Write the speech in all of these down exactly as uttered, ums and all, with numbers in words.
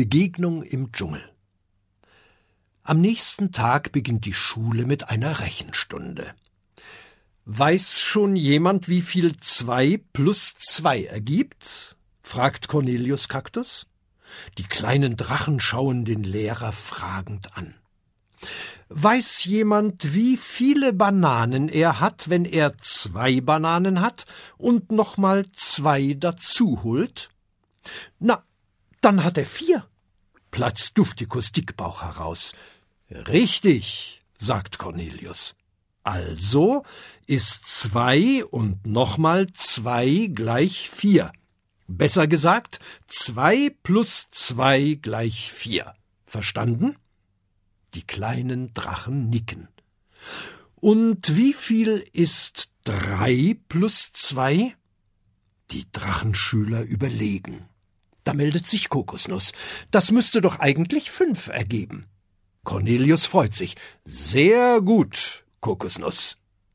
Begegnung im Dschungel. Am nächsten Tag beginnt die Schule mit einer Rechenstunde. »Weiß schon jemand, wie viel zwei plus zwei ergibt?« fragt Cornelius Cactus. Die kleinen Drachen schauen den Lehrer fragend an. »Weiß jemand, wie viele Bananen er hat, wenn er zwei Bananen hat und nochmal zwei dazu holt?« »Na, dann hat er vier«, platzt Duftikus Dickbauch heraus. »Richtig«, sagt Cornelius. »Also ist zwei und nochmal zwei gleich vier. Besser gesagt, zwei plus zwei gleich vier. Verstanden?« Die kleinen Drachen nicken. »Und wie viel ist drei plus zwei?« Die Drachenschüler überlegen. Da meldet sich Kokosnuss. »Das müsste doch eigentlich fünf ergeben.« Cornelius freut sich. »Sehr gut, Kokosnuss.«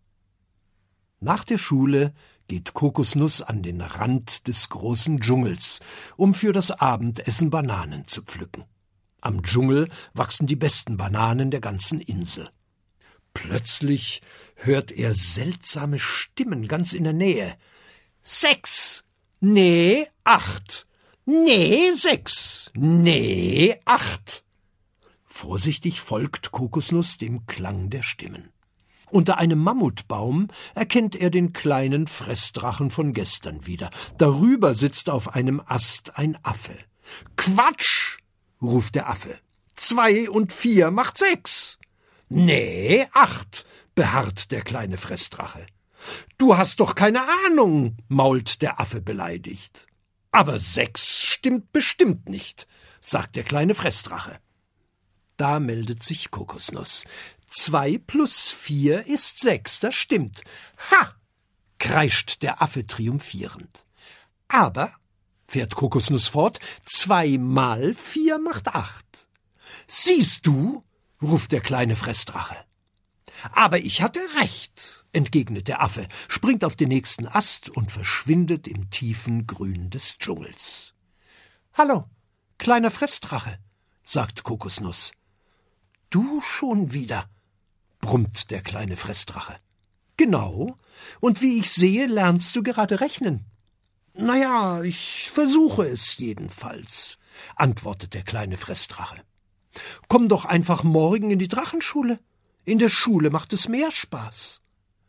Nach der Schule geht Kokosnuss an den Rand des großen Dschungels, um für das Abendessen Bananen zu pflücken. Am Dschungel wachsen die besten Bananen der ganzen Insel. Plötzlich hört er seltsame Stimmen ganz in der Nähe. »Sechs! Nee, acht! Nee, sechs! Nee, acht!« Vorsichtig folgt Kokosnuss dem Klang der Stimmen. Unter einem Mammutbaum erkennt er den kleinen Fressdrachen von gestern wieder. Darüber sitzt auf einem Ast ein Affe. »Quatsch«, ruft der Affe. »Zwei und vier macht sechs.« »Nee, acht«, beharrt der kleine Fressdrache. »Du hast doch keine Ahnung«, mault der Affe beleidigt. »Aber sechs stimmt bestimmt nicht«, sagt der kleine Fressdrache. Da meldet sich Kokosnuss. »Zwei plus vier ist sechs, das stimmt.« »Ha!«, kreischt der Affe triumphierend. »Aber«, fährt Kokosnuss fort, »zwei mal vier macht acht.« »Siehst du«, ruft der kleine Fressdrache. »Aber ich hatte recht«, entgegnet der Affe, springt auf den nächsten Ast und verschwindet im tiefen Grün des Dschungels. »Hallo, kleiner Fressdrache«, sagt Kokosnuss. »Du schon wieder«, brummt der kleine Fressdrache. »Genau, und wie ich sehe, lernst du gerade rechnen.« »Na ja, ich versuche es jedenfalls«, antwortet der kleine Fressdrache. »Komm doch einfach morgen in die Drachenschule. In der Schule macht es mehr Spaß.«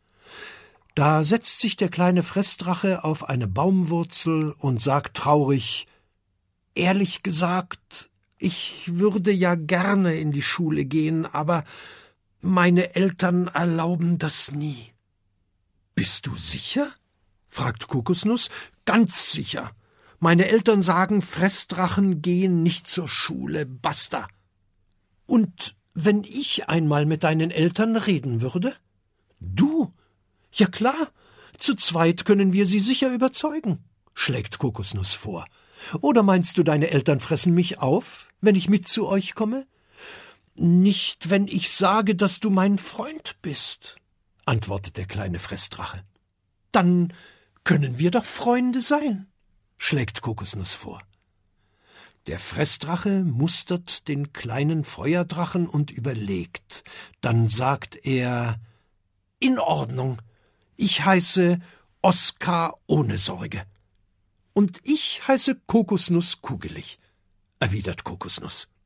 Da setzt sich der kleine Fressdrache auf eine Baumwurzel und sagt traurig: »Ehrlich gesagt, ich würde ja gerne in die Schule gehen, aber meine Eltern erlauben das nie.« »Bist du sicher?« fragt Kokosnuss. »Ganz sicher. Meine Eltern sagen, Fressdrachen gehen nicht zur Schule, basta.« »Und wenn ich einmal mit deinen Eltern reden würde?« »Du? Ja klar, zu zweit können wir sie sicher überzeugen«, schlägt Kokosnuss vor. »Oder meinst du, deine Eltern fressen mich auf, wenn ich mit zu euch komme?« »Nicht, wenn ich sage, dass du mein Freund bist«, antwortet der kleine Fressdrache. »Dann können wir doch Freunde sein«, schlägt Kokosnuss vor. Der Fressdrache mustert den kleinen Feuerdrachen und überlegt. Dann sagt er: »In Ordnung, ich heiße Oskar ohne Sorge.« »Und ich heiße Kokosnuss Kugelig«, erwidert Kokosnuss.